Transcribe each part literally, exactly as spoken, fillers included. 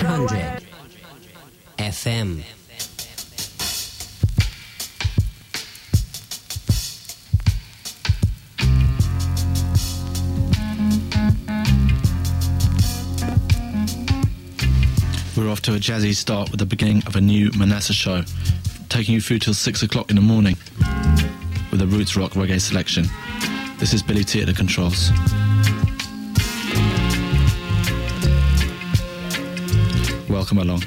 hundred F M. We're off to a jazzy start with the beginning of a new Manasseh show, taking you through till six o'clock in the morning with a roots rock reggae selection. This is Billy T at the controls. Welcome along.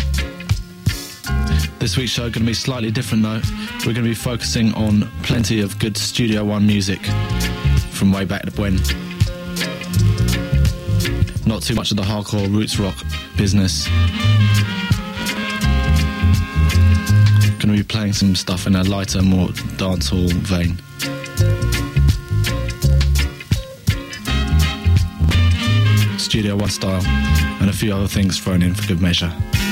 This week's show going to be slightly different though. We're going to be focusing on plenty of good Studio One music from way back when. Not too much of the hardcore roots rock business. Going to be playing some stuff in a lighter, more dancehall vein. Studio One style, and a few other things thrown in for good measure.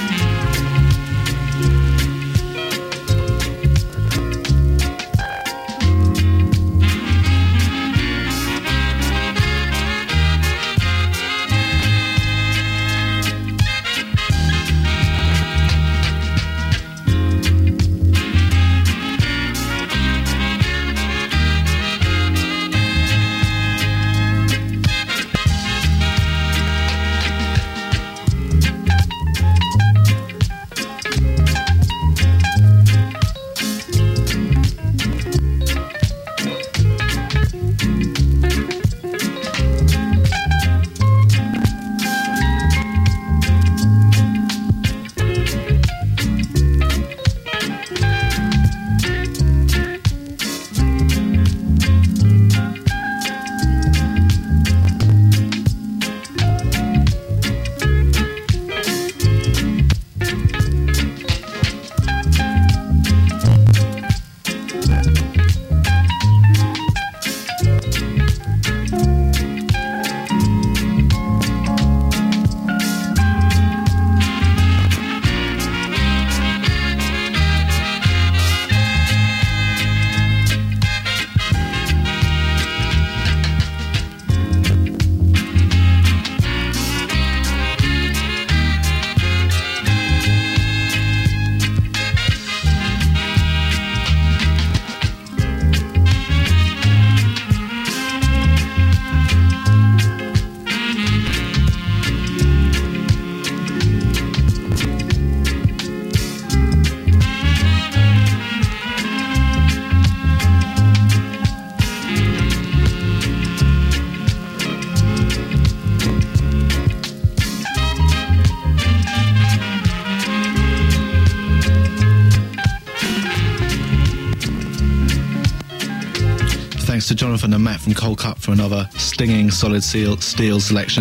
Thanks to Jonathan and Matt from Cold Cut for another stinging Solid Steel, steel selection.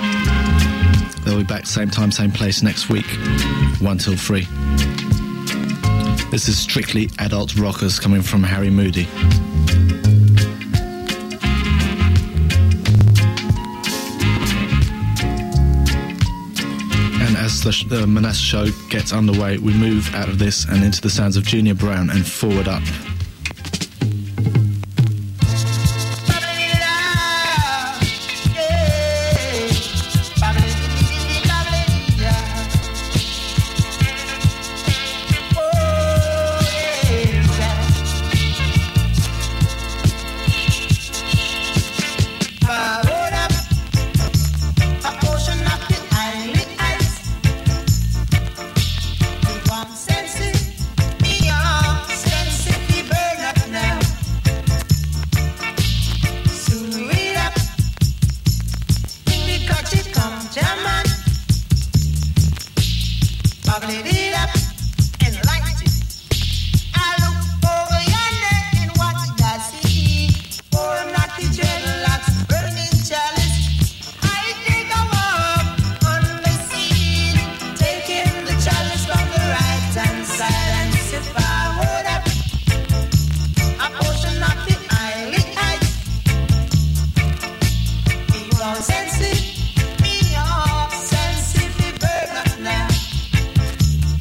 They'll be back same time, same place next week, one till three. This is strictly adult rockers coming from Harry Moody. And as the, the Manasseh show gets underway, we move out of this and into the sounds of Junior Brown and Forward Up. Sense it, be your sense if you burn up now.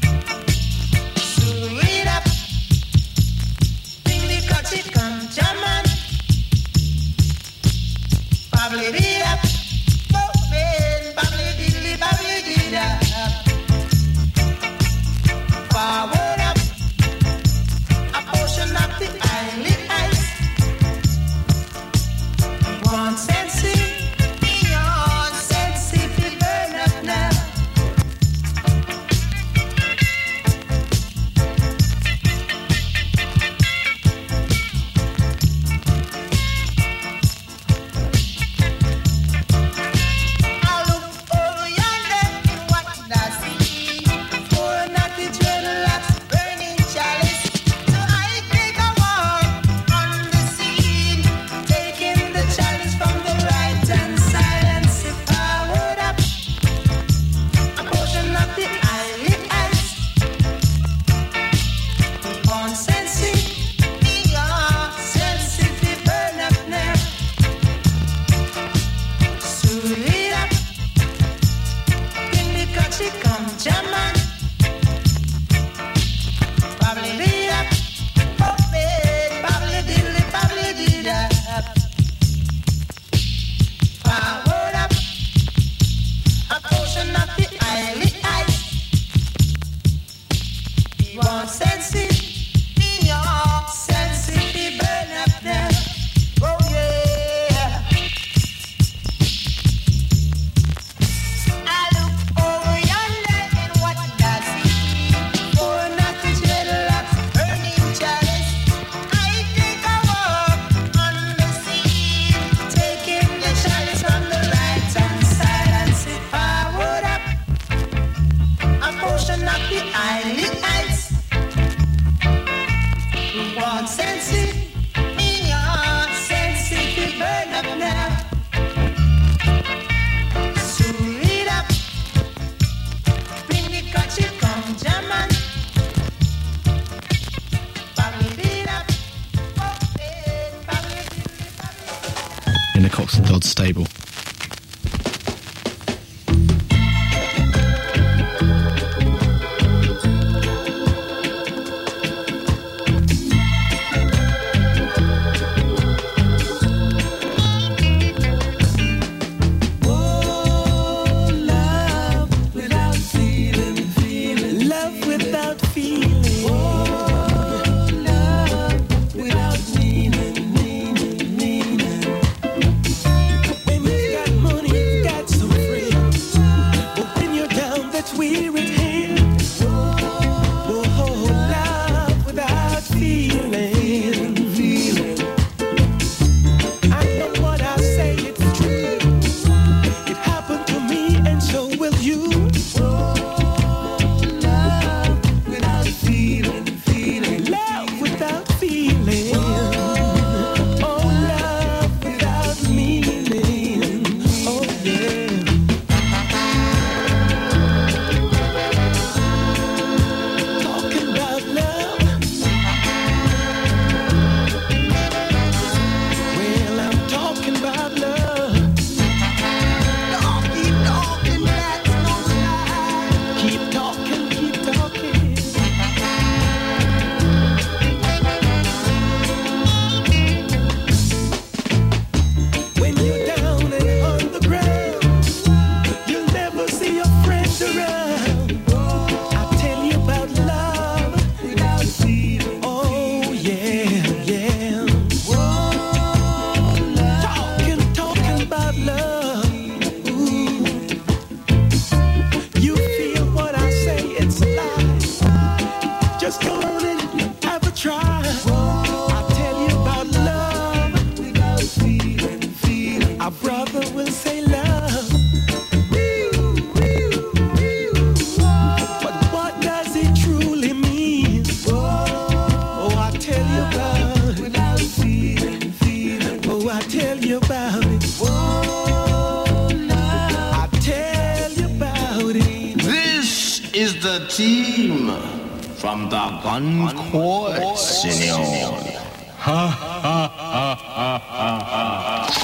God's stable. Team from the Gun Court, Senor. Ha ha ha ha ha ha.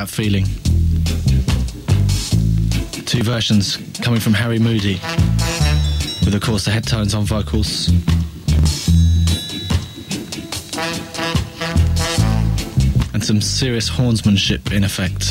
That Feeling. Two versions coming from Harry Moody, with of course the head tones on vocals. And some serious hornsmanship in effect.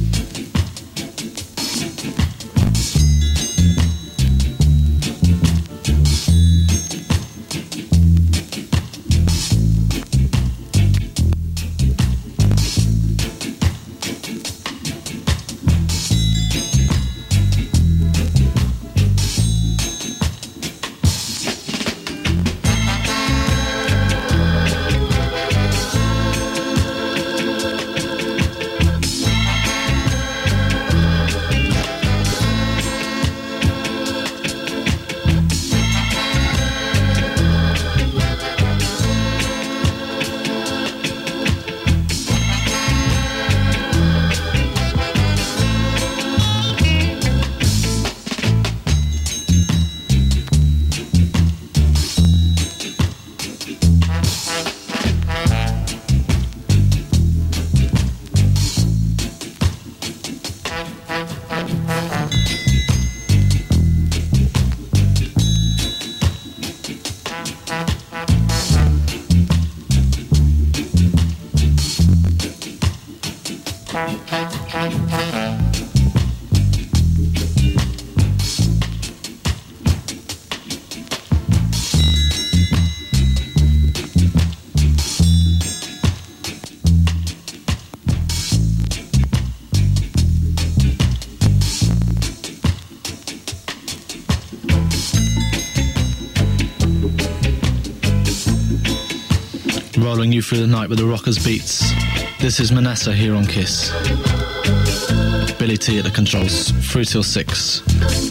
Rolling you through the night with the rockers beats. This is Manassa here on Kiss. Billy T at the controls, through till six.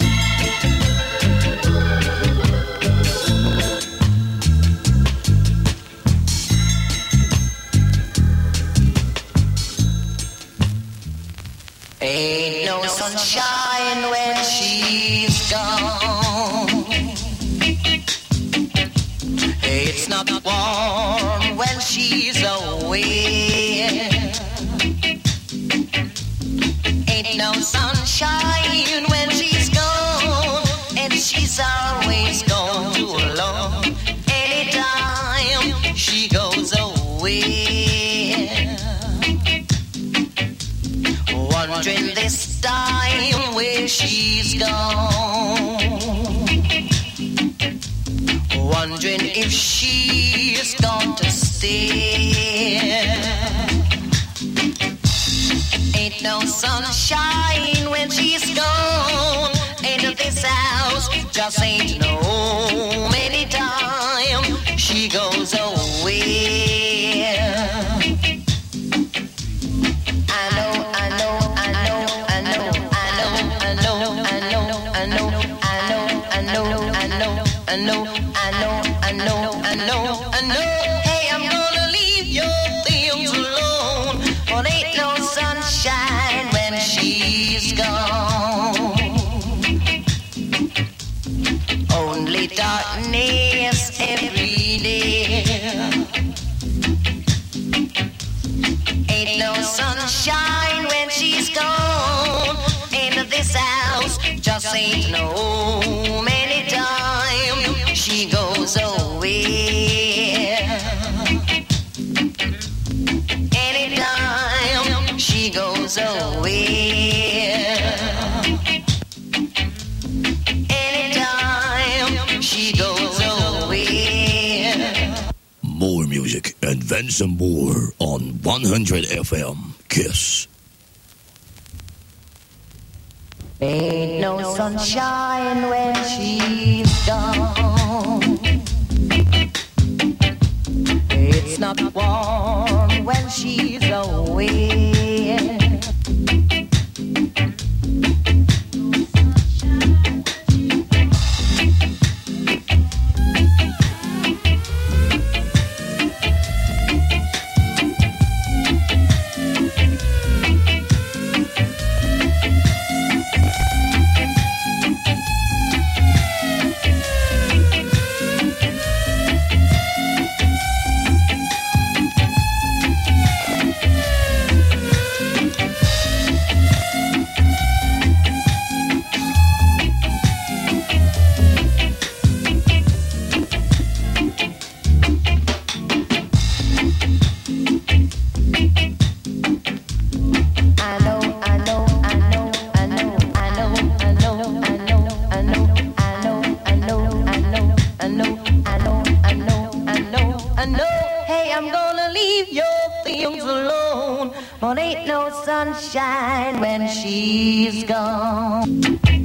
Ain't no sunshine when she's gone. It's not warm when she's away. Ain't no sunshine when she's gone, and she's always gone too long. Anytime she goes away, wondering this time where she's gone, wondering if she's going to stay. Ain't no sunshine when she's gone, into this house just ain't no home anytime she goes away. I know, I know, I know, I know, I know, I know, I know, I know, I know, I know, I know, I know, I know, I know, I know, I know. Hey, I'm gonna leave your things alone, but ain't no sunshine when she's gone. Only darkness every day. Ain't no sunshine when she's gone. Into this house just ain't no home anytime she goes away. Anytime she goes away. Anytime she goes away. More music and then some more on one hundred F M Kiss. Ain't no sunshine when she's gone. It's not warm when she's away. leave your things alone. But ain't no sunshine when she's gone.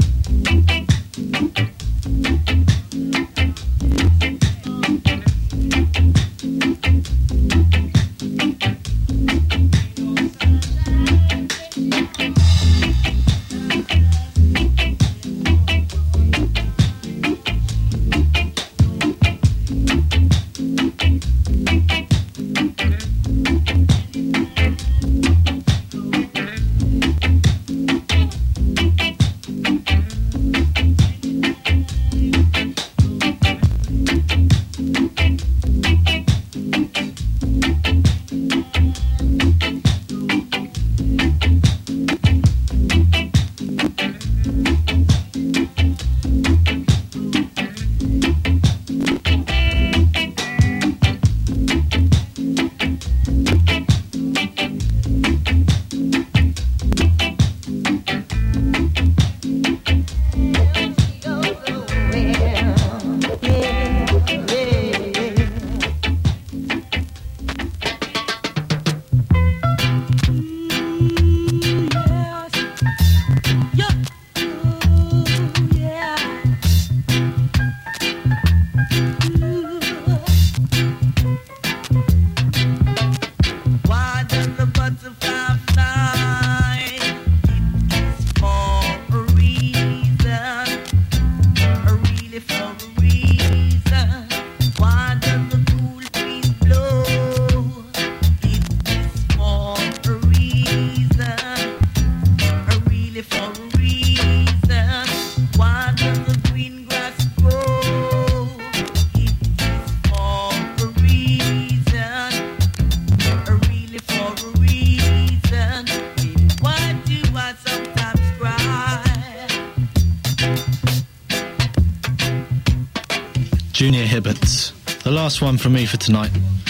Junior Hibberts. The last one from me for tonight.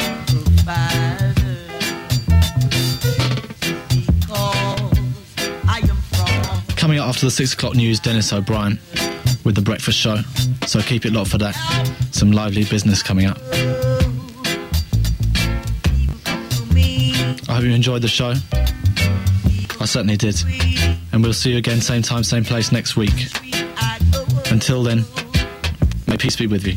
Coming up after the six o'clock news, Dennis O'Brien with The Breakfast Show. So keep it locked for that. Some lively business coming up. I hope you enjoyed the show. I certainly did. And we'll see you again, same time, same place next week. Until then, may peace be with you.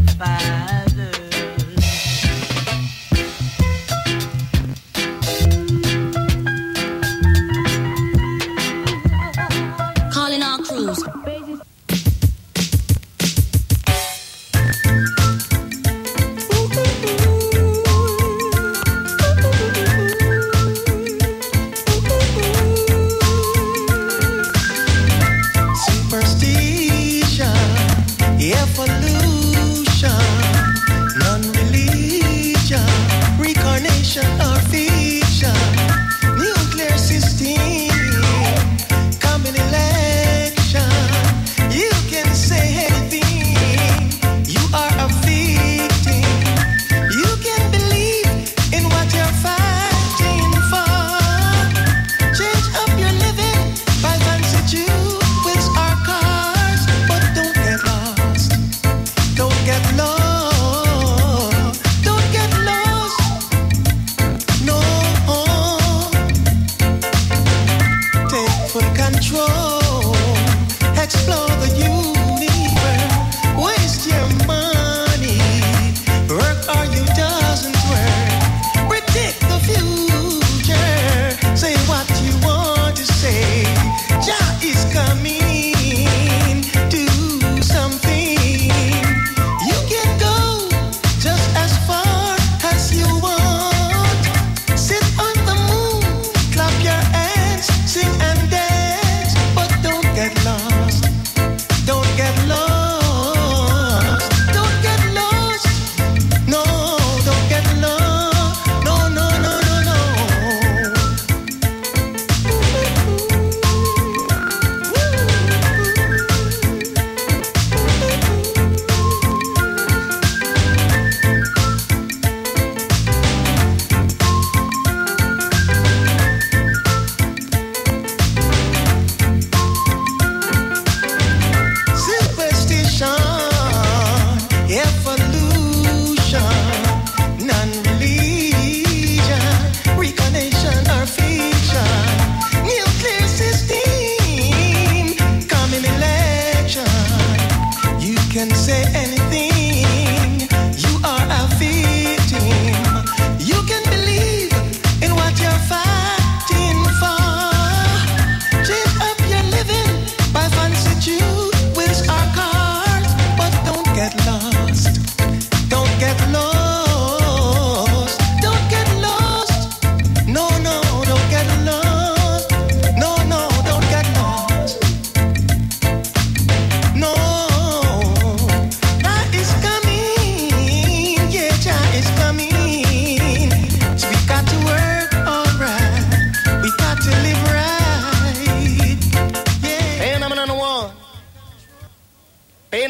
Bye.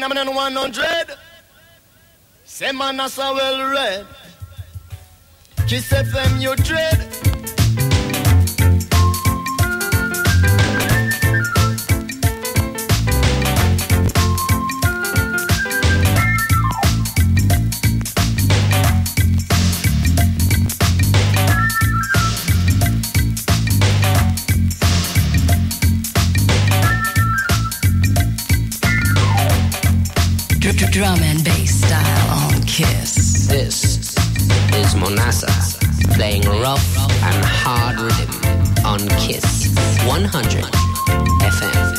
I'm in one hundred. Say man that's a well read. Kiss F M you dread. Drum and bass style on Kiss. This is Monasa playing rough and hard rhythm on Kiss one hundred F M.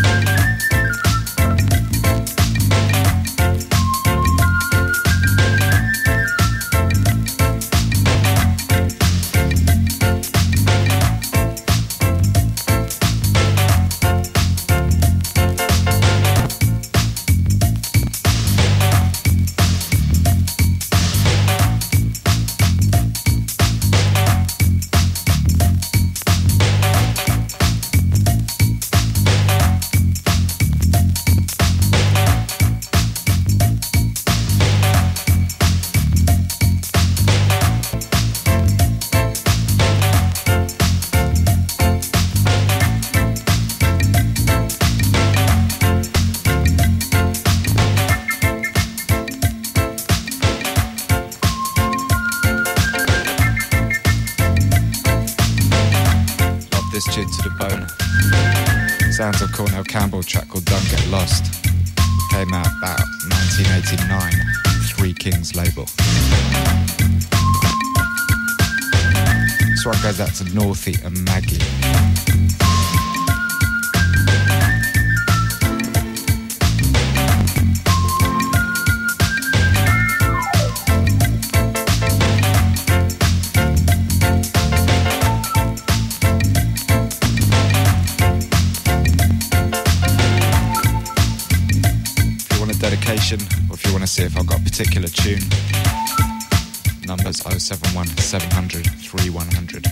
Sounds of Cornell Campbell, track called Don't Get Lost. Came out about nineteen eighty-nine, Three Kings label. This one goes out to Northie and Maggie. Or if you want to see if I've got a particular tune, numbers oh seven one seven hundred three one hundred.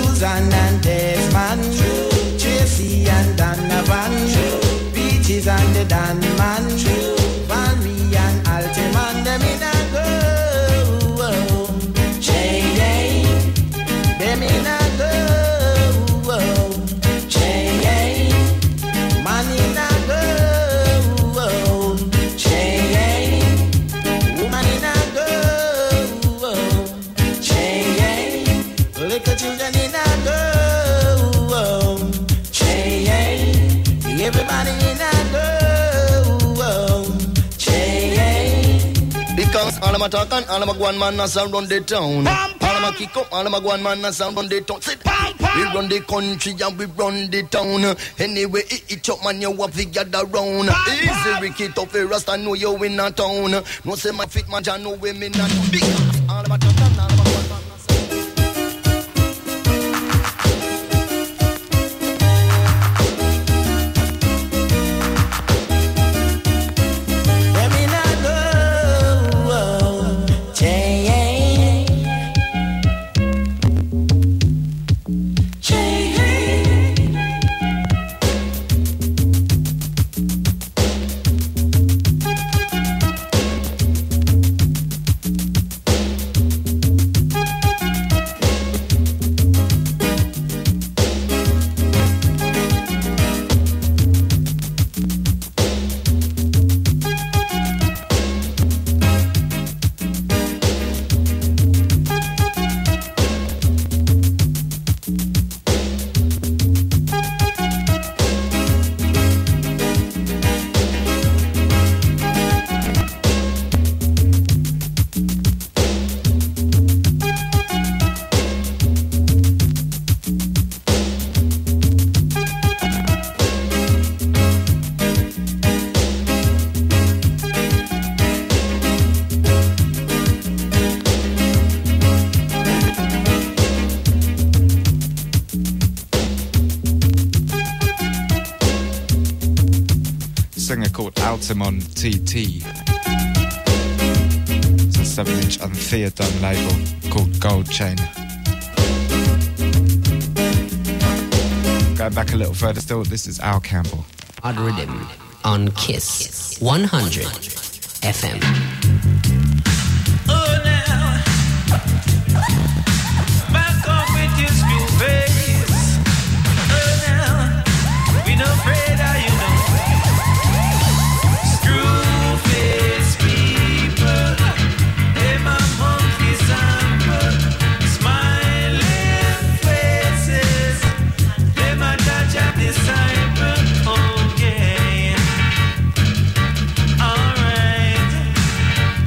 Susan and Desmond, Tracy and Donovan, Peaches and the Dan man. Van me and Altiman, them in a go. J A, them in a go. J A, man in a go. J A, woman in a go. J A, little children in a go. J A, everybody in a go. J A, because all of my talk and all of my one man as run the town. All of my kick up, all of my one man as run the town. Sit. We run the country and we run the town. Anyway, it, it up man, you have to gather round. Easy, Ricky, tough, Rasta, know you in a town. No say my fit man, I know women not big. All of my talk and all of my one man. On T T. It's a seven inch Anthea Dunn label called Gold Chain. Going back a little further still, this is Al Campbell. Hard Rhythm on Kiss one hundred F M. Oh, now, back up with your screw face. Oh, now, we no afraid of you know. Screw-face people, they my monkey sample. Smiling faces, they my touch of disciple. Oh yeah, alright.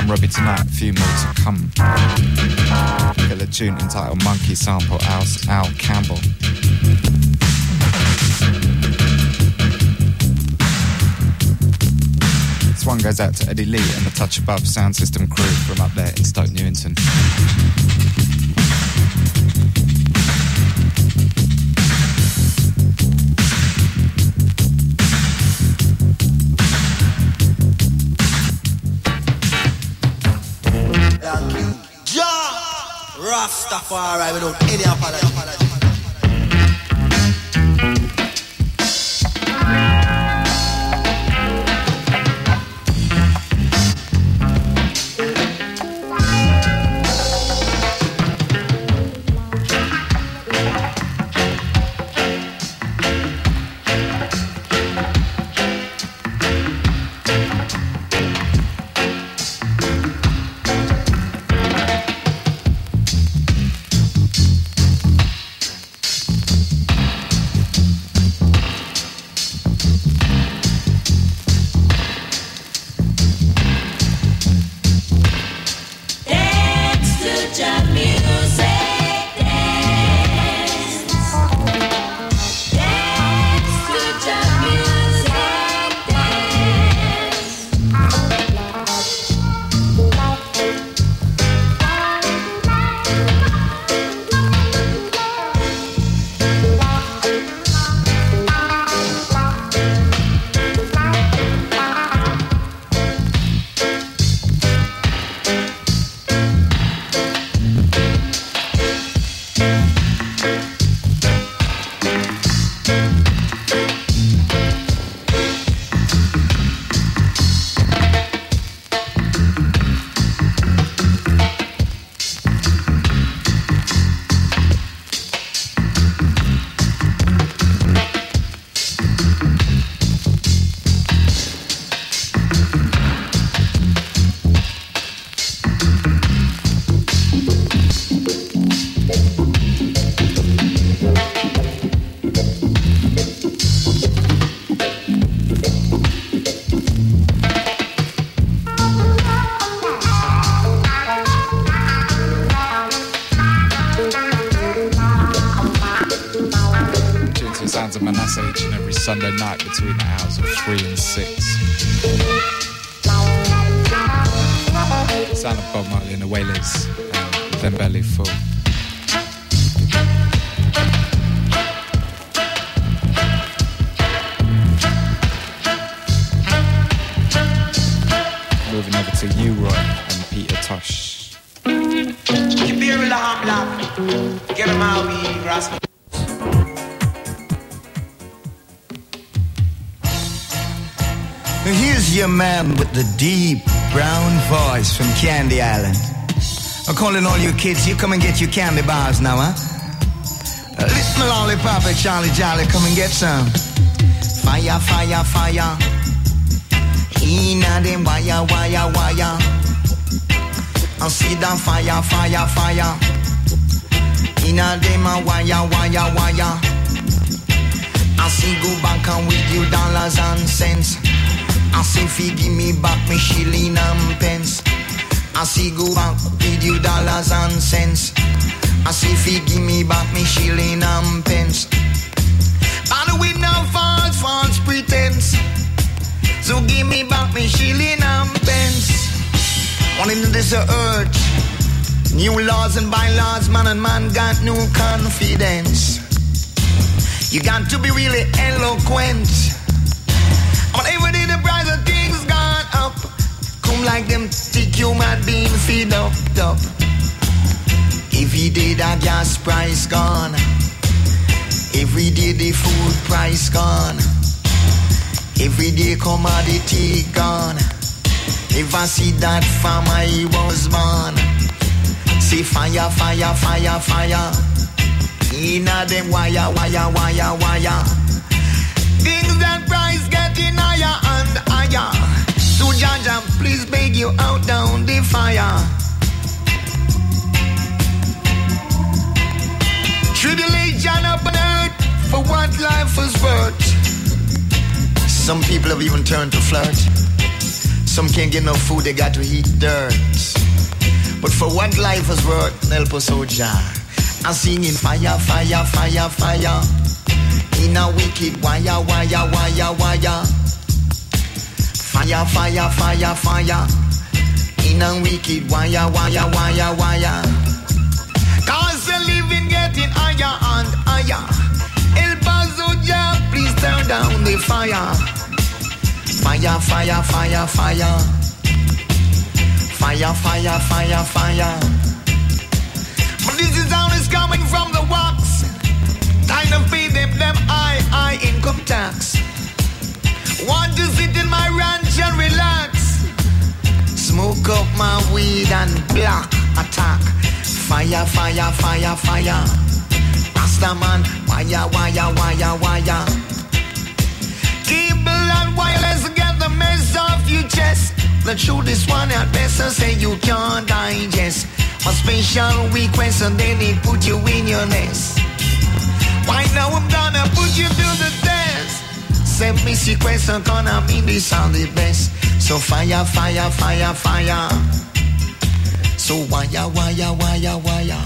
on Robbie tonight, a few more to come. Got a tune entitled Monkey Sample, Al, Al Campbell. This one goes out to Eddie Lee and the Touch Above sound system crew from up there in Stoke Newington. Rastafari without any apology. Each and every Sunday night between the hours of three and six. Sound of Bob Marley and the Wailers, and Them Belly Full. Moving over to you, Roy, and Peter Tosh. Keep your alarm laugh. Get him out, we rascal. Here's your man with the deep brown voice from Candy Island. I'm calling all you kids, you come and get your candy bars now, huh? Uh, little lollipop and Charlie Jolly, come and get some. Fire, fire, fire. Inna dem wire, wire, wire. I see them fire, fire, fire. Inna dem a wire, wire, wire. I see go back and with you dollars and cents. I see if you give me back me shilling and pence. I see go back with you dollars and cents. I see if you give me back me shilling and pence. And with no false, false pretense. So give me back me shilling and pence. On into this earth, new laws and bylaws, man and man got no confidence. You got to be really eloquent. But every day the price of things gone up. Come like them thick human being feed up, up. Every day the gas price gone. Every day the food price gone. Every day commodity gone. If I see that farmer he was born. See fire, fire, fire, fire. Inna them wire, wire, wire, wire. Things that price getting higher and higher. So Jaja, please beg you out down the fire. Tribulation up on earth for what life was worth. Some people have even turned to flirt. Some can't get no food, they got to eat dirt. But for what life is worth, help us, oh Jah. I'm singing fire, fire, fire, fire. In a wicked wire, wire, wire, wire. Fire, fire, fire, fire. In a wicked wire, wire, wire, wire. Cause the living getting higher and higher. Help us, oh Jah, please turn down the fire. Fire, fire, fire, fire. Fire, fire, fire, fire. But this is how it's coming from the wax. Time to pay them, them high, high income tax. Want to sit in my ranch and relax. Smoke up my weed and block attack. Fire, fire, fire, fire. Rastaman, wire, wire, wire, wire. Cable and wireless get the mess off your chest. The truth is one at best, so say you can't digest. A special request and then they put you in your nest. Why now I'm gonna put you to the test. Send me sequence and gonna mean this sound the best. So fire, fire, fire, fire. So wire, wire, wire, wire.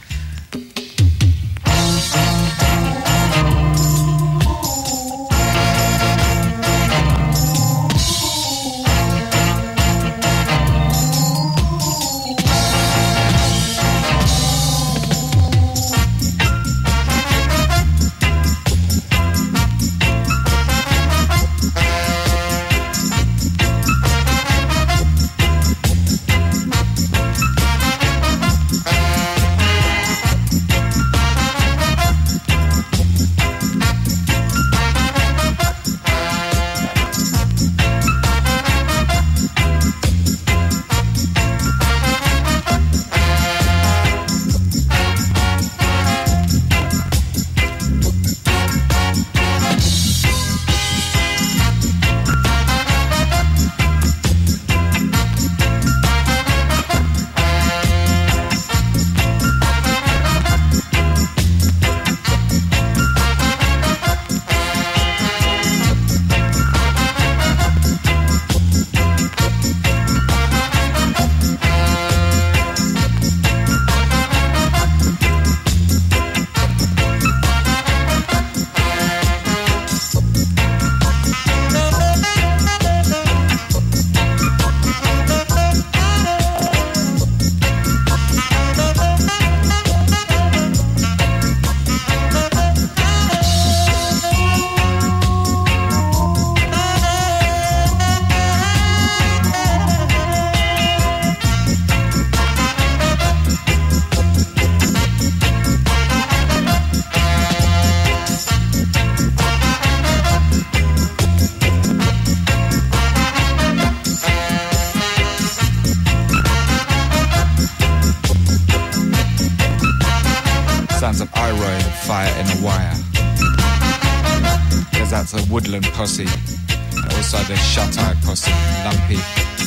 Woodland Posse, and also the Shut Eye Posse, Lumpy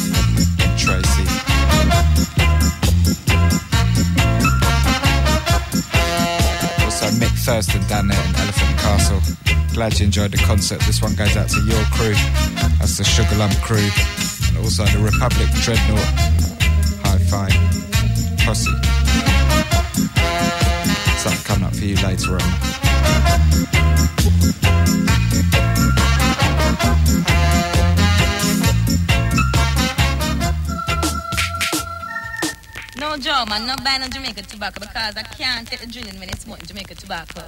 and Tracy. Also Mick Thurston down there in Elephant Castle. Glad you enjoyed the concert. This one goes out to your crew. That's the Sugar Lump crew. And also the Republic Dreadnought Hi-Fi Posse. Something coming up for you later on. No, Joe, man, not buying no Jamaica tobacco because I can't take the drilling when it's smoking Jamaica tobacco.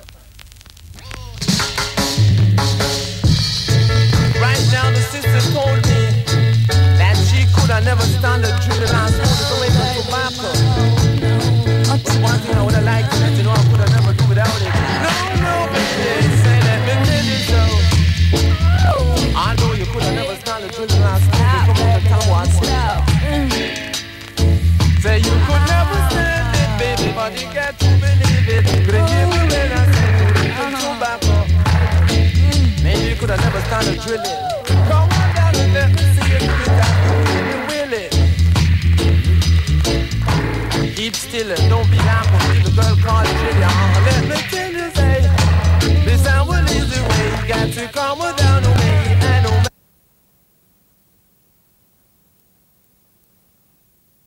Right now, the sister told me that she could have never stand the drilling and smoke Jamaica tobacco. But one thing I would have liked to let you know, I could have never do without it. No, no, baby, say let me tell you so. Although you could have never stand the drilling and smoke Jamaica tobacco. Say you could never stand it, baby, but you got to believe it. Could give me when I say you tobacco. Maybe you could have never stand the drilling.